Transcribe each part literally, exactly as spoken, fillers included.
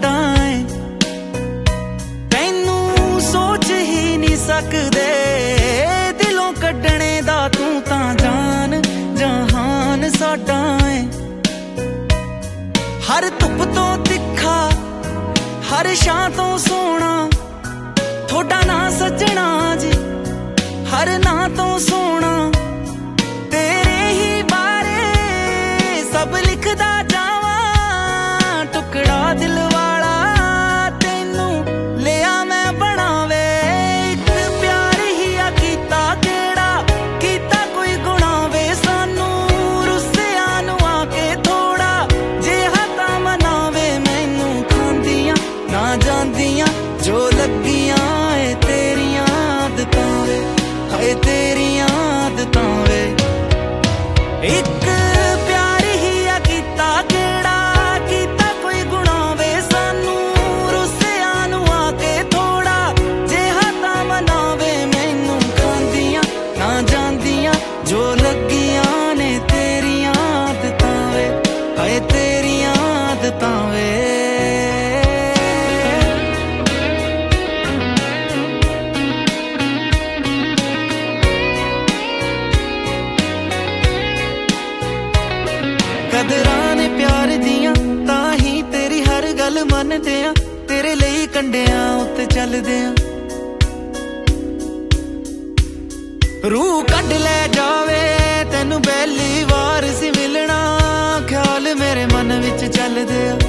ਸਾਡਾ ਏ ਤੈਨੂੰ ਸੋਚ ਹੀ ਨਹੀਂ ਸਕਦੇ ਦਿਲੋਂ ਕੱਢਣੇ ਦਾ ਤੂੰ ਤਾਂ ਜਾਨ ਜਹਾਨ ਸਾਡਾ ਏ ਹਰ ਧੁੱਪ ਤੋਂ ਤਿੱਖਾ ਹਰ ਛਾਂ ਤੋਂ ਸੋਹਣਾ ਥੋੜਾ ਨਾਂ ਸੱਜਣਾ ਜੀ ਹਰ ਨਾਂ ਤੋਂ ਸੋਹਣਾ ਤੇਰੇ ਹੀ ਬਾਰੇ ਸਭ ਲਿਖਦਾ ਜਾਵਾਂ ਟੁਕੜਾ ਦਿਲ ਵਾਲਾ ਤੈਨੂੰ ਲਿਆ ਮੈਂ ਬਣਾਵੇ ਇੱਕ ਪਿਆਰ ਹੀ ਆ ਕੀਤਾ ਕਿਹੜਾ ਕੀਤਾ ਕੋਈ ਗੁਨਾਹ ਵੇ ਸਾਨੂੰ ਰੁੱਸਿਆਂ ਨੂੰ ਆ ਕੇ ਥੋੜਾ ਜਿਹਾ ਤਾਂ ਮਨਾਵੇ ਮੈਨੂੰ ਖਾਂਦੀਆਂ ਨਾ ਜਾਂਦੀਆਂ ਜੋ ਲੱਗੀਆਂ ਏ ਤੇਰੀਆਂ ਆਦਤਾਂ ਵੇ ਹਾਏ ਤੇਰੀਆਂ ਆਦਤਾਂ ਵੇ ਇੱਕ ਪਿਆਰ ਹੀ ਆ ਕੀਤਾ ਕਿਹੜਾ ਕੀਤਾ ਕੋਈ ਗੁਨਾਹ ਵੇ ਸਾਨੂੰ ਰੁੱਸਿਆਂ ਨੂੰ ਆ ਕੇ ਥੋੜਾ ਜਿਹਾ ਤਾਂ ਮਨਾਵੇ ਮੈਨੂੰ ਖਾਂਦੀਆਂ ਨਾ ਜਾਂਦੀਆਂ ਜੋ ਲੱਗੀਆਂ ਨੇ ਤੇਰੀਆਂ ਆਦਤਾਂ ਵੇ ਹਾਏ ਤੇਰੀਆਂ ਆਦਤਾਂ ਵੇ ਕਦਰਾਂ ਨੇ ਪਿਆਰ ਦੀਆਂ ਤਾਂ ਹੀ ਤੇਰੀ ਹਰ ਗੱਲ ਮੰਨਦੇ ਆ ਤੇਰੇ ਲਈ ਕੰਡਿਆਂ ਉੱਤੇ ਚੱਲਦੇ ਆ ਰੂਹ ਕੱਢ ਲੈ ਜਾਵੇ ਤੈਨੂੰ ਪਹਿਲੀ ਵਾਰ ਸੀ ਮਿਲਣਾ ਖਿਆਲ ਮੇਰੇ ਮਨ ਵਿੱਚ ਚੱਲਦੇ ਆ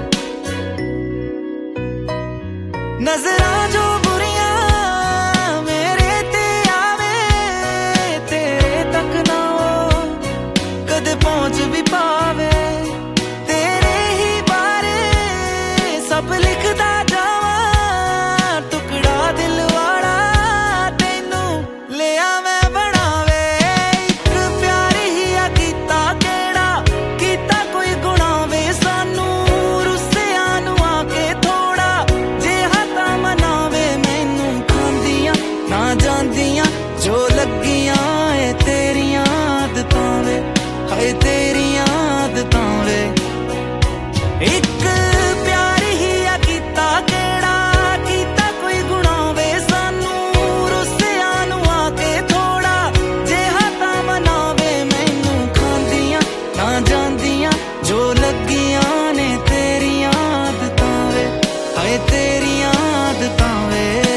ਨਜ਼ਰਾਂ ਜੋ ਬੁਰੀਆਂ ਮੇਰੇ ਤੇ ਆਵੇ ਤੇਰੇ ਤੱਕ ਨਾ ਉਹ ਕਦੇ ਪਹੁੰਚ ਵੀ ਪਾਵੇ ਤੇਰੇ ਹੀ ਬਾਰੇ ਸਭ ਲਿਖਦਾ ਜਾਵਾਂ ਟੁਕੜਾ ਦਿਲ ਵਾਲਾ ਤੈਨੂੰ ਲਿਆ ਮੈਂ ਬਣਾਵੇ ਇੱਕ ਪਿਆਰ ਹੀ ਆ ਕੀਤਾ ਕਿਹੜਾ ਕੀਤਾ ਕੋਈ ਗੁਨਾਹ ਵੇ ਸਾਨੂੰ ਰੁੱਸਿਆਂ ਨੂੰ ਆ ਕੇ ਥੋੜਾ ਜਿਹਾ ਤਾਂ ਮਨਾਵੇ ਮੈਨੂੰ ਖਾਂਦੀਆਂ ਨਾ ਜਾਂਦੀਆਂ ਜੋ ਲੱਗੀਆਂ ਏ ਤੇਰੀਆਂ ਆਦਤਾਂ ਵੇ ਹਾਏ ਤੇਰੀਆਂ ਆਦਤਾਂ ਵੇ ਇੱਕ ਪਿਆਰ ਹੀ ਆ ਕੀਤਾ ਕਿਹੜਾ ਕੀਤਾ ਕੋਈ ਗੁਨਾਹ ਵੇ ਸਾਨੂੰ ਰੁੱਸਿਆਂ ਨੂੰ ਆ ਕੇ ਥੋੜਾ ਜਿਹਾ ਤਾਂ ਮਨਾਵੇ ਮੈਨੂੰ ਖਾਂਦੀਆਂ ਨਾ ਜਾਂਦੀਆਂ ਜੋ ਲੱਗੀਆਂ ਨੇ ਤੇਰੀਆਂ ਆਦਤਾਂ ਵੇ ਹਾਏ ਤੇਰੀਆਂ ਆਦਤਾਂ ਵੇ